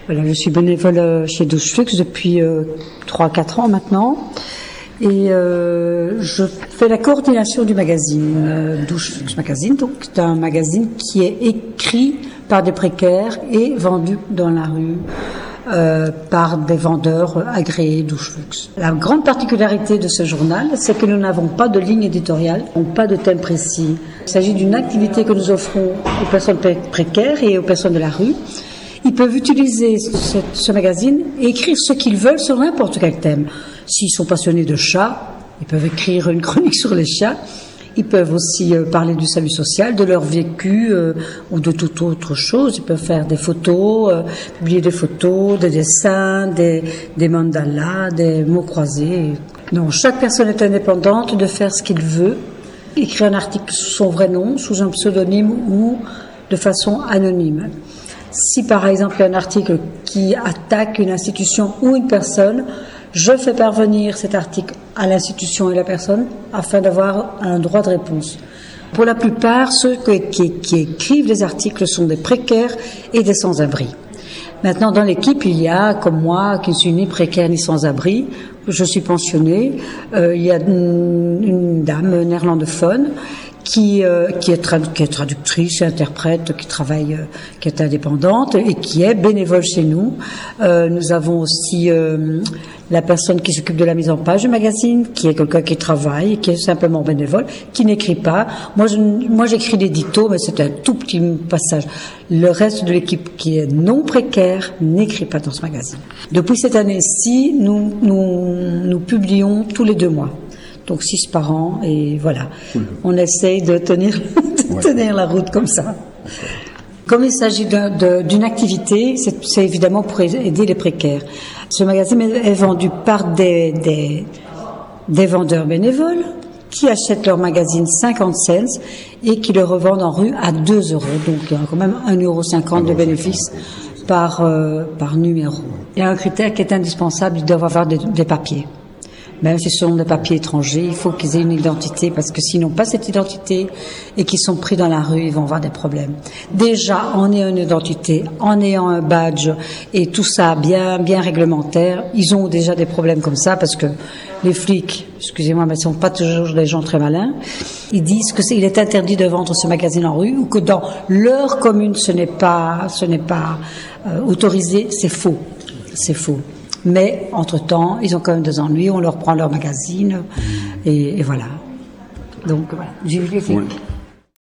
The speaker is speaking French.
Voilà, je suis bénévole chez Doucheflux depuis 3-4 ans maintenant. Et je fais la coordination du magazine Doucheflux Magazine. Donc c'est un magazine qui est écrit par des précaires et vendu dans la rue par des vendeurs agréés Doucheflux. La grande particularité de ce journal, c'est que nous n'avons pas de ligne éditoriale, pas de thème précis. Il s'agit d'une activité que nous offrons aux personnes précaires et aux personnes de la rue. Ils peuvent utiliser ce magazine et écrire ce qu'ils veulent sur n'importe quel thème. S'ils sont passionnés de chats, ils peuvent écrire une chronique sur les chats. Ils peuvent aussi parler du salut social, de leur vécu ou de toute autre chose. Ils peuvent faire des photos, publier des photos, des dessins, des mandalas, des mots croisés. Donc chaque personne est indépendante de faire ce qu'il veut. Écrire un article sous son vrai nom, sous un pseudonyme ou de façon anonyme. Si par exemple il y a un article qui attaque une institution ou une personne, je fais parvenir cet article à l'institution et la personne afin d'avoir un droit de réponse. Pour la plupart, ceux qui écrivent les articles sont des précaires et des sans-abri. Maintenant, dans l'équipe, il y a, comme moi, qui ne suis ni précaire ni sans-abri, je suis pensionnée, il y a une dame néerlandophone qui est traductrice et interprète, qui est indépendante et qui est bénévole chez nous. Nous avons aussi la personne qui s'occupe de la mise en page du magazine, qui est quelqu'un qui travaille, qui est simplement bénévole, qui n'écrit pas. Moi, j'écris l'édito, mais c'est un tout petit passage. Le reste de l'équipe qui est non précaire n'écrit pas dans ce magazine. Depuis cette année-ci, nous publions tous les 2 mois. Donc 6 par an, et voilà. On essaye de tenir la route comme ça. Comme il s'agit d'une activité, c'est évidemment pour aider les précaires. Ce magazine est vendu par des vendeurs bénévoles qui achètent leur magazine 50 cents et qui le revendent en rue à 2 €. Donc il y a quand même 1,50 € de bénéfice par numéro. Il y a un critère qui est indispensable, ils doivent avoir des papiers. Même si ce sont des papiers étrangers, il faut qu'ils aient une identité, parce que s'ils n'ont pas cette identité et qu'ils sont pris dans la rue, ils vont avoir des problèmes. Déjà, en ayant une identité, en ayant un badge et tout ça bien réglementaire, ils ont déjà des problèmes comme ça, parce que les flics, excusez-moi, mais ce ne sont pas toujours des gens très malins, ils disent qu'il est interdit de vendre ce magazine en rue, ou que dans leur commune ce n'est pas autorisé. C'est faux. C'est faux. Mais, entre-temps, ils ont quand même des ennuis, on leur prend leur magazine, et voilà. Donc, voilà. J'ai vu les films. Oui.